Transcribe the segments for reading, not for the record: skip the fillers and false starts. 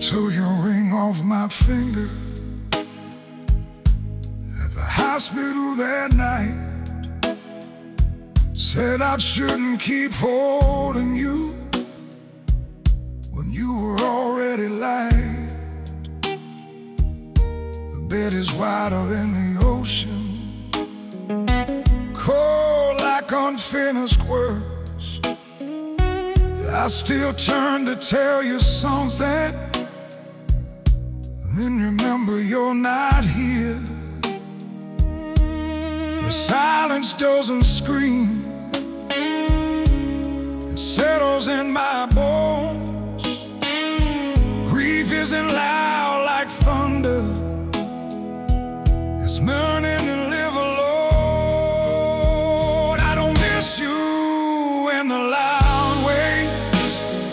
Took your ring off my finger at the hospital that night. Said I shouldn't keep holding you when you were already light. The bed is wider than the ocean, cold like unfinished words. I still turn to tell you something, then remember you're not here. The silence doesn't scream, it settles in my bones. Grief isn't loud like thunder, it's learning to live alone. I don't miss you in the loud ways,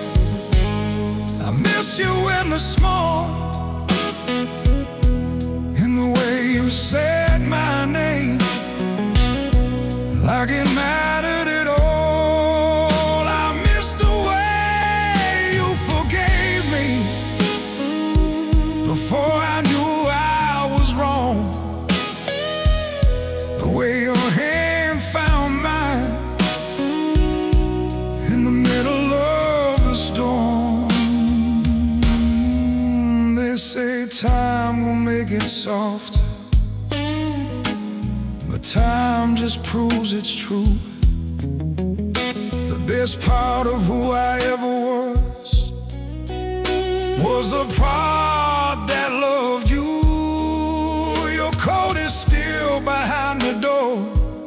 I miss you in the small, in the way you said my name like it mattered at all. I miss the way you forgave me before I knew I was wrong, the way your hand found mine in the middle of the storm. They say time will make it softer, but time just proves it's true. The best part of who I ever was the part that loved you. Your coat is still behind the door,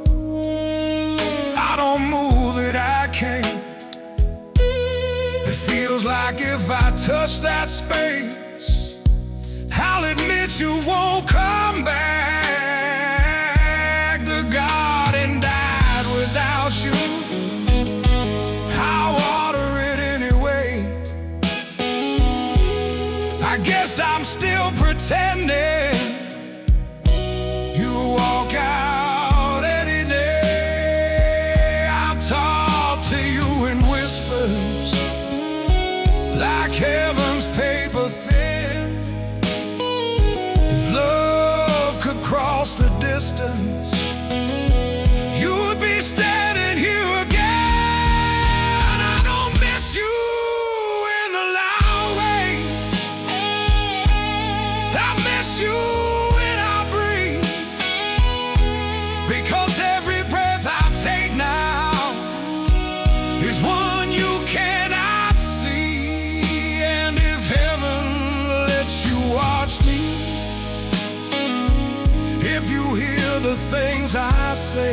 I don't move it, I can't. It feels like if I touch that space, I'll admit you won't come back. The garden died without you, I water it anyway. I guess I'm still pretending. You walk out any day, I'll talk to you in whispers like heaven's paper thin. If love could cross the distance, you would be standing here again. I don't miss you in the loud ways, I miss you when I breathe, because every breath I take now is one you cannot see. And if heaven lets you watch me, if you hear the things I say,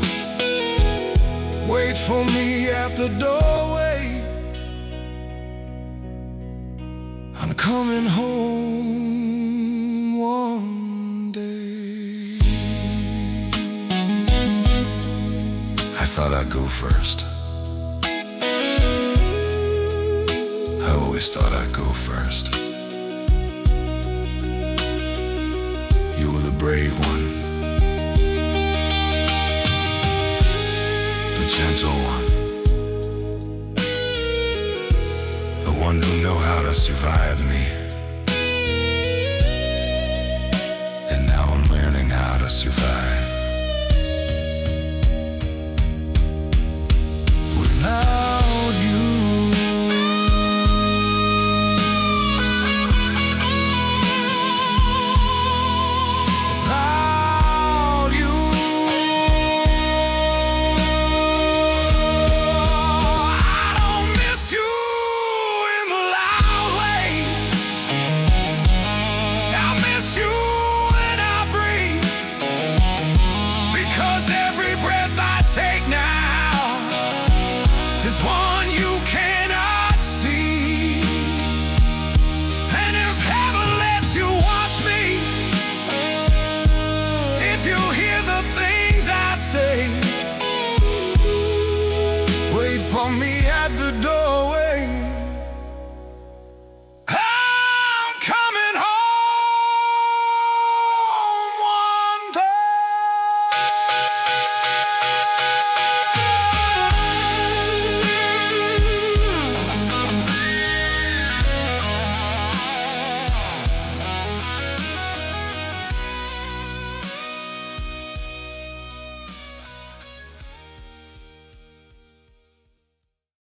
wait for me at the doorway, I'm coming home one day. I thought I'd go first, I always thought I'd go first. You were the brave one, the gentle one, the one who knew how to survive me. And now I'm learning how to survive.